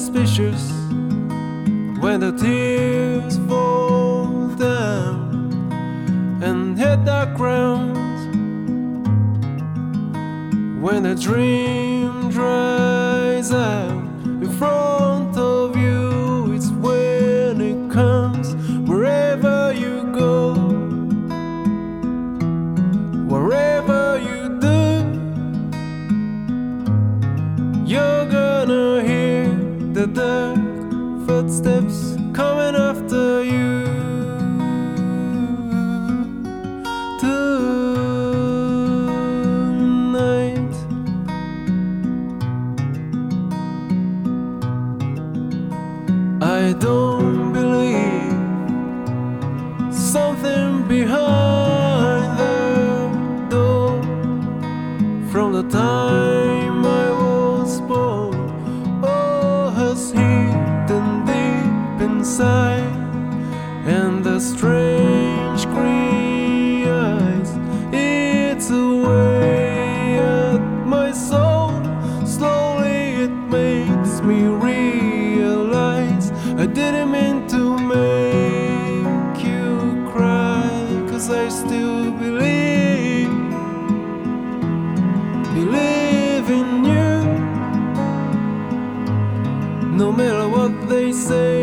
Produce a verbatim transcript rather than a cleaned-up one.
suspicious when the tears fall down and hit the ground. When the dream dries out in front of you, it's when it comes. Wherever you go, wherever you do, you're gonna hear the dark footsteps coming after you. Tonight, I don't believe something behind the door. From the time I was born, all has hidden deep inside, and the strange green eyes eats away at my soul. Slowly it makes me realize I didn't mean to make you cry, 'cause I still believe, believe in you. No matter what they say,